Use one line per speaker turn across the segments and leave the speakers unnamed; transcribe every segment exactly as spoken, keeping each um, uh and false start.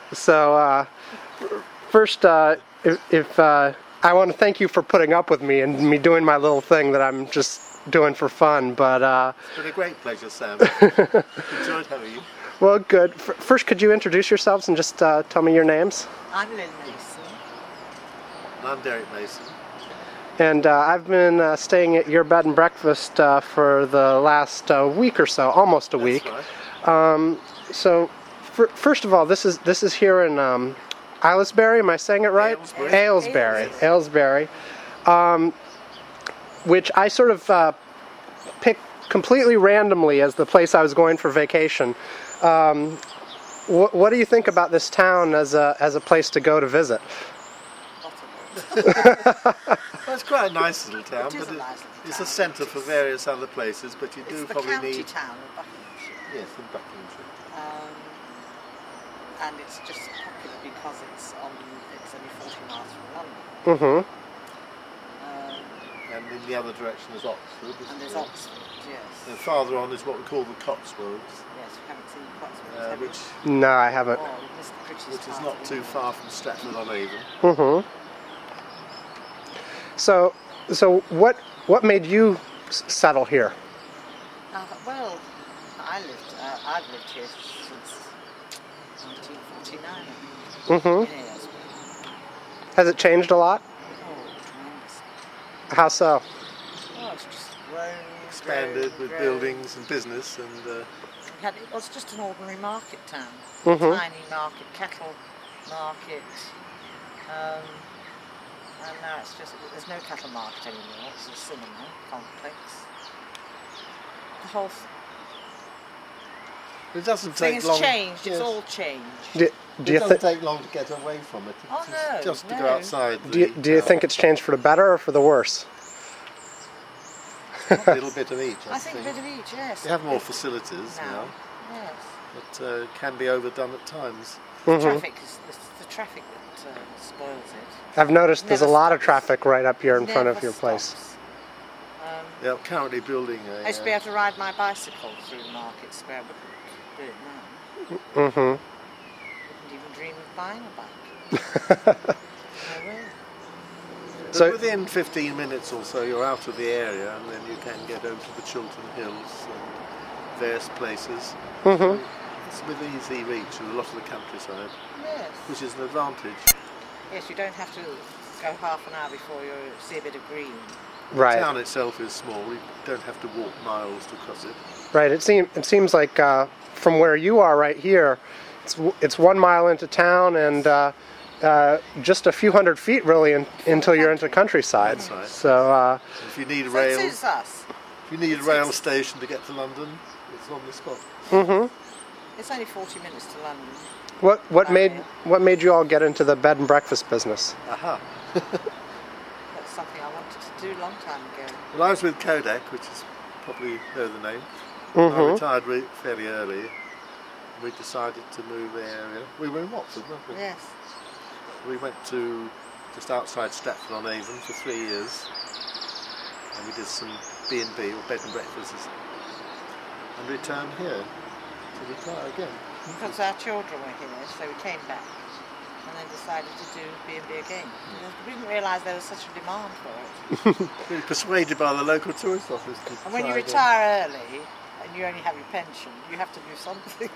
So, uh, first, uh, if, if uh, I want to thank you for putting up with me and me doing my little thing that I'm just doing for fun. But uh,
it's been a great pleasure, Sam. Enjoyed having you.
Well, good. F first, could you introduce yourselves and just uh, tell me your names?
I'm Lynn Mason.
And I'm Derek Mason.
And uh, I've been uh, staying at your bed and breakfast uh, for the last uh, week or so, almost a
That's
week.
Right.
Um, so, first of all, this is this is here in um, Aylesbury. Am I saying it right?
Aylesbury.
Aylesbury. Aylesbury. Um, which I sort of uh, picked completely randomly as the place I was going for vacation. Um, wh what do you think about this town as a as a place to go to visit?
Well, it's quite a nice little town,
It is
but
a
it,
nice little
it's
town.
a centre for various other places. But you do
It's the
probably
county
need
town of Buckinghamshire,
yes, in Buckinghamshire.
um, and it's just popular because it's on. It's only forty miles from London.
Mm-hmm.
Um,
And in the other direction is Oxford. isn't
and there's
there?
Oxford, yes.
And farther on is what we call the Cotswolds,
Yes, we haven't seen Cotswolds,
uh,
have we?
which
No, I haven't.
Oh, we missed the prettiest
which is
part
not
of
too
England.
far from Stratford-on-Avon.
Mm-hmm. So, so what what made you s settle here?
Uh, well, I lived. Uh, I've lived here since nineteen forty-nine.
Mm-hmm.
In Aylesbury.
Has it changed a lot?
Oh, tremendously.
How so?
Oh, it's just grown,
Expanded
grown,
with
grown.
buildings and business and uh,
We had, it was just an ordinary market town.
Mhm.
Tiny market, cattle market. Um, and now it's just, there's no cattle market anymore. It's a cinema complex. The whole
it doesn't
thing
take
has
long.
changed.
yes.
It's all changed.
Do, do
It
you
doesn't
think
take long to get away from it.
Oh,
It's
no,
just to
no.
go outside.
do you,
the
do you
town.
think it's changed for the better or for the worse?
A little bit of each, I,
I think a bit of each, yes.
They have more facilities
now.
now,
Yes.
but uh, can be overdone at times.
Mhm.
Traffic is the, the traffic that uh, spoils it.
I've noticed there's a
Never
lot of
stops.
traffic right up here in front of
Never
your place.
stops. Um,
They are currently building a.
I used to be
uh,
able to ride my bicycle through the market square, but I couldn't do it now.
Mm-hmm.
Wouldn't even dream of buying a bike. No way.
but
So-
within fifteen minutes or so, you're out of the area, and then you can get over to the Chiltern Hills and various places.
Mm-hmm.
It's within easy reach of a lot of the countryside,
Yes.
which is an advantage.
Yes, you don't have to go half an hour before you see a bit of green.
The
Right.
town itself is small. You don't have to walk miles to cross it.
Right. It seems it seems like uh, from where you are right here, it's w- it's one mile into town and uh, uh, just a few hundred feet really in, until you're into countryside.
That's right.
So uh,
If you need a
So it
rail,
suits us.
if you need a rail station to get to London, it's on the spot.
mm-hmm.
It's only forty minutes to London.
What what
Oh,
made
yeah.
what made you all get into the bed and breakfast business?
Aha.
That's something I wanted to do a long time ago.
Well, I was with Kodak, which is probably know the name. I
Mm-hmm.
retired re- fairly early. We decided to move the area. We were in Watford, weren't we?
Yes.
We went to just outside Stratford-on-Avon for three years, and we did some B and B or bed and breakfasts, and returned here to retire again.
Because our children were here, so we came back and then decided to do B and B again. We didn't realise there was such a demand for it.
We were persuaded by the local tourist office to
And when you
try again.
retire early and you only have your pension, you have to do something.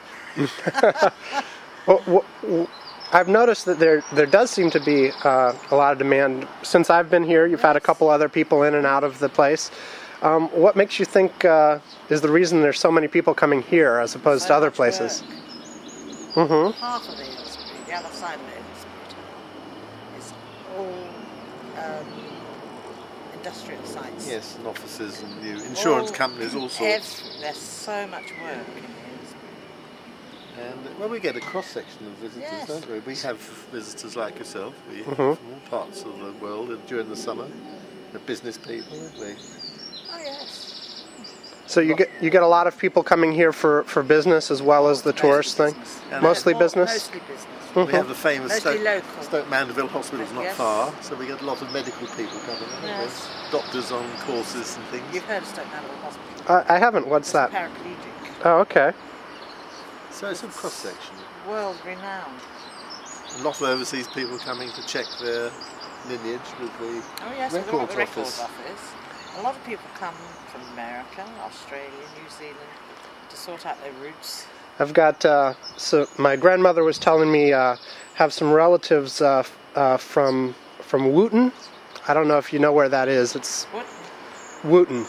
Well, w- w- I've noticed that there there does seem to be uh, a lot of demand since I've been here. You've had a couple other people in and out of the place. Um, what makes you think uh, is the reason there's so many people coming here as opposed
So
to other
much
places?
work.
Mm-hmm.
Half of Aylesbury, the other side of Aylesbury, is all um, industrial sites.
Yes, and offices and new insurance
All-
companies, all sorts.
Ev- there's so much work in Aylesbury.
And well, we get a cross section of visitors,
Yes.
don't we? We have visitors like yourself, we
Mhm.
from all parts of the world and during the summer. The business people, don't we?
Oh yes.
So you get you get a lot of people coming here for, for business as well as the
Mostly
tourist thing.
business.
Yeah.
Mostly
More-
business?
Mostly business.
Mhm.
We have the famous
Mostly
Stoke,
local.
Stoke Mandeville Hospital is not
Yes.
far, so we get a lot of medical people coming. don't we?
Yes.
Doctors on courses and things.
You've heard of Stoke Mandeville Hospital?
Uh, I haven't. What's
It's
that?
paraplegic.
Oh, okay.
So it's a cross section.
World renowned.
A lot of overseas people coming to check their lineage with the
Oh yes, we've got
records
the records
office.
office. A lot of people come from America, Australia, New Zealand to sort out their roots.
I've got, uh, so my grandmother was telling me, uh, have some relatives uh, f- uh, from from Wootton. I don't know if you know where that is. It's
What?
Wootton.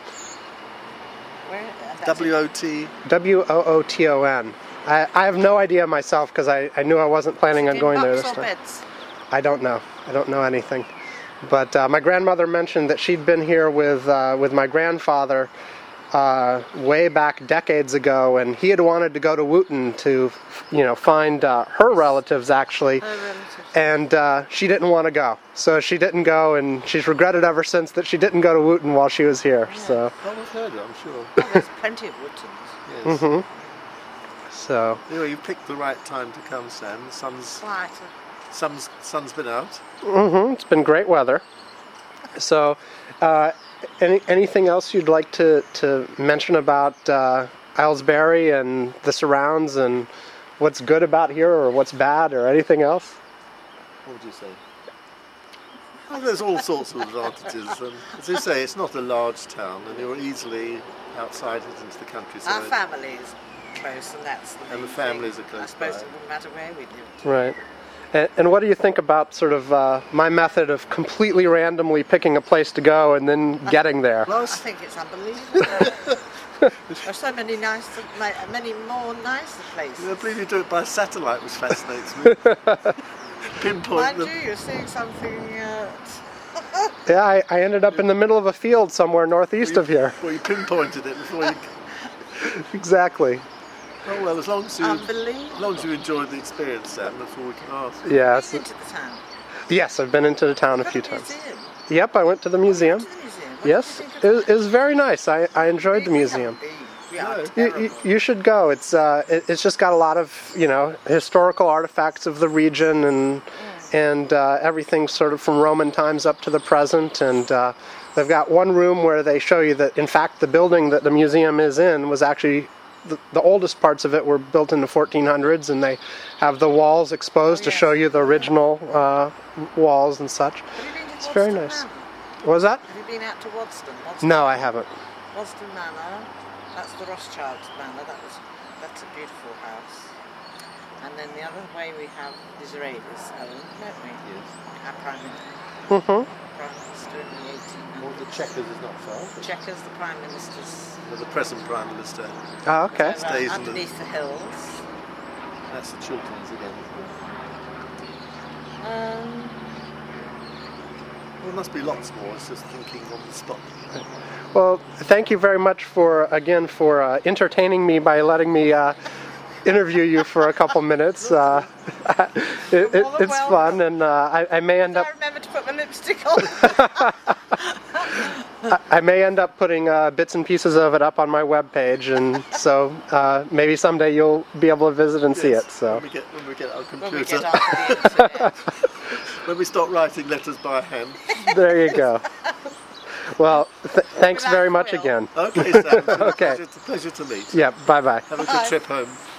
Where? uh, that's
W
in-
O T.
W O O T O N. I, I have no idea myself because I, I knew I wasn't planning on
in
going there
bucks
this
or
time.
beds?
I don't know. I don't know anything. But uh, my grandmother mentioned that she'd been here with uh, with my grandfather uh, way back decades ago, and he had wanted to go to Wootton to, you know, find uh, her relatives actually,
Her relatives.
and uh, she didn't want to go. So she didn't go, and she's regretted ever since that she didn't go to Wootton while she was here. So,
Oh, I've heard it, I'm sure.
Oh, there's plenty of Wootons.
Yes.
hmm so
Anyway, you picked the right time to come, Sam. The sun's,
Quite.
sun's, sun's been out.
hmm it's been great weather. So, uh, any anything else you'd like to to mention about uh, Aylesbury and the surrounds and what's good about here or what's bad or anything else?
What would you say? Well, there's all sorts of advantages. And as you say, it's not a large town, and you're easily outside it into the countryside.
Our family is close, and that's the
And
main
the families
thing.
are close
I suppose
by.
it wouldn't matter where we lived.
Right. And, and what do you think about sort of uh, my method of completely randomly picking a place to go and then getting there?
Well, I
I
was-
think it's unbelievable. There's so many nice, many more nicer places.
I believe you do it by satellite, which fascinates me. Pinpoint
Mind
the.
you, you're seeing something. Uh,
Yeah, I, I ended up in the middle of a field somewhere northeast of here.
Well, you pinpointed it before you.
Exactly.
Oh well, as long as you, as
unbelievable.
long as you enjoyed the experience, Sam, that's all we can ask.
Yes.
Been into the town.
Yes, I've been into the town a
Got
few
a
times.
museum.
Yep, I went to the museum.
To the museum. What
Yes,
did you think
it,
of
was- it was very nice. I, I enjoyed the
We
museum.
haven't been. We are
No.
You,
terrible.
you, you should go. It's uh, it, it's just got a lot of you know historical artifacts of the region and and uh, everything sort of from Roman times up to the present. And uh, they've got one room where they show you that in fact the building that the museum is in was actually the, the oldest parts of it were built in the fourteen hundreds, and they have the walls exposed
Oh,
to
yes.
show you the original uh, walls and such.
Have you been to
It's very
Wadston
nice.
Manor?
What was that?
Have you been out to Wadston? Wadston
No, I haven't.
Wadston Manor. That's the Rothschild Manor. That was. That's a beautiful house. And then the other way we have Disraeli's Ellen, don't we?
Yes.
Our Prime Minister.
hmm
Prime Minister in the eighteen
Well, the
hundreds.
Checkers is not far.
Checkers, the Prime Minister's.
But the present Prime Minister,
Oh, okay.
uh,
Stays in the-
underneath the hills.
that's the Chilterns again, isn't it?
Um,
Well, there must be lots more. It's just thinking on the spot.
Well, thank you very much for, again, for uh, entertaining me by letting me uh, interview you for a couple minutes. Uh, it, it, it's fun, and uh, I, I may end up
I remember to put my lipstick on.
I, I may end up putting uh, bits and pieces of it up on my webpage, and so uh, maybe someday you'll be able to visit and see
Yes,
it. So
when we get when we get our
when we
computer,
get onto the internet.
when we stop writing letters by hand.
there you go. Well, th- thanks
Without
very
the
much
will.
Uh,
again.
Okay, Sam. It's been a
Okay.
pleasure to, pleasure to meet.
Yeah. Bye bye.
Have a good
Bye.
trip home.